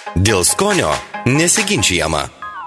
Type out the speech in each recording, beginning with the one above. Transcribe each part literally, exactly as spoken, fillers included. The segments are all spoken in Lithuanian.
Dėl skonio nesiginčijama.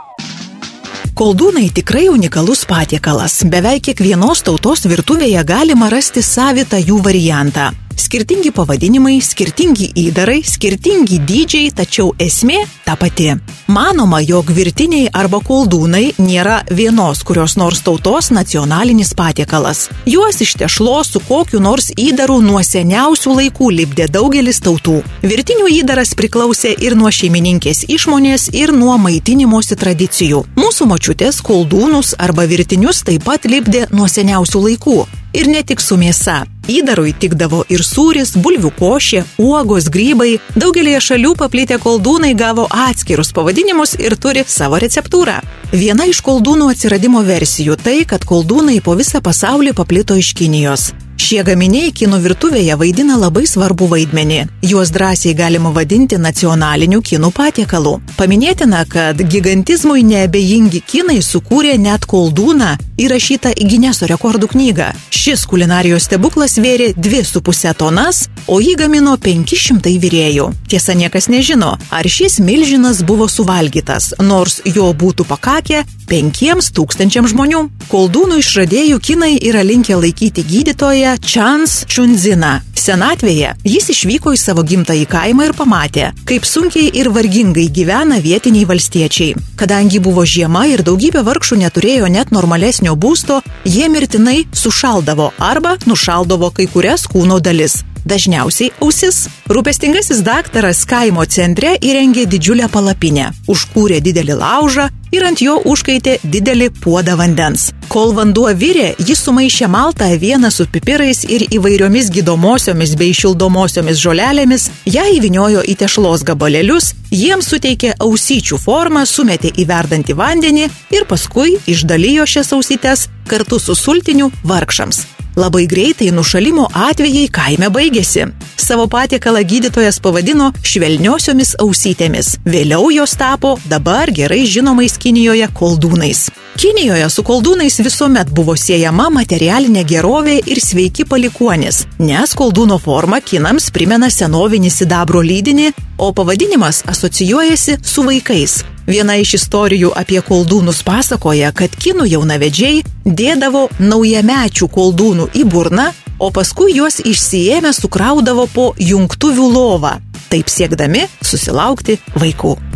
Koldūnai tikrai unikalus patiekalas. Beveik kiekvienos tautos virtuvėje galima rasti savitą jų variantą. Skirtingi pavadinimai, skirtingi įdarai, skirtingi dydžiai, tačiau esmė ta pati. Manoma, jog virtiniai arba koldūnai nėra vienos kurios nors tautos nacionalinis patiekalas. Juos iš tešlos su kokiu nors įdaru nuo seniausių laikų lipdė daugelis tautų. Virtinių įdaras priklausė ir nuo šeimininkės išmonės, ir nuo maitinimosi tradicijų. Mūsų močiutės koldūnus arba virtinius taip pat lipdė nuo seniausių laikų. Ir ne tik su mėsa. Įdarui tikdavo ir sūris, bulvių košė, uogos, grybai. Daugelėje šalių paplitę koldūnai gavo atskirus pavadinimus ir turi savo receptūrą. Viena iš koldūnų atsiradimo versijų tai, kad koldūnai po visą pasaulį paplito iš Kinijos. Šie gaminiai kinų virtuvėje vaidina labai svarbų vaidmenį. Juos drąsiai galima vadinti nacionaliniu kinų patiekalu. Paminėtina, kad gigantizmui neabejingi kinai sukūrė net koldūną įrašytą į Gineso rekordų knygą. Šis kulinarijos stebuklas svėrė dvi su puse tonas, o jį gamino penki šimtai virėjų. Tiesa, niekas nežino, ar šis milžinas buvo suvalgytas, nors jo būtų pakakę penkiems tūkstančiams žmonių. Koldūnų išradėjų kinai yra linkę laikyti gydytoją Chans Chunziną. Senatvėje jis išvyko į savo gimtąjį kaimą ir pamatė, kaip sunkiai ir vargingai gyvena vietiniai valstiečiai. Kadangi buvo žiema ir daugybė vargšų neturėjo net normalesnio būsto, jie mirtinai sušaldavo arba nušaldavo kai kurias kūno dalis. Dažniausiai ausis. Rūpestingasis daktaras kaimo centre įrengė didžiulę palapinę, užkūrė didelį laužą ir ant jo užkaitė didelį puodą vandens. Kol vanduo virė, jis sumaišė maltą avieną su pipirais ir įvairiomis gydomosiomis bei šildomosiomis žolelėmis, ją įvyniojo į tešlos gabalėlius, jiems suteikė ausyčių formą, sumetė į verdantį vandenį ir paskui išdalijo šias ausytes kartu su sultiniu vargšams. Labai greitai nušalimo atvejai kaime baigėsi. Savo patiekalą gydytojas pavadino švelniosiomis ausytėmis. Vėliau jos tapo dabar gerai žinomais Kinijoje koldūnais. Kinijoje su koldūnais visuomet buvo siejama materialinė gerovė ir sveiki palikuonys, nes koldūno forma kinams primena senovinį sidabro lydinį, o pavadinimas asocijuojasi su vaikais. Viena iš istorijų apie koldūnus pasakoja, kad kinų jaunavedžiai dėdavo naujamečių koldūnų į burną, o paskui juos išsiėmę sukraudavo po jungtuvių lovą, taip siekdami susilaukti vaikų.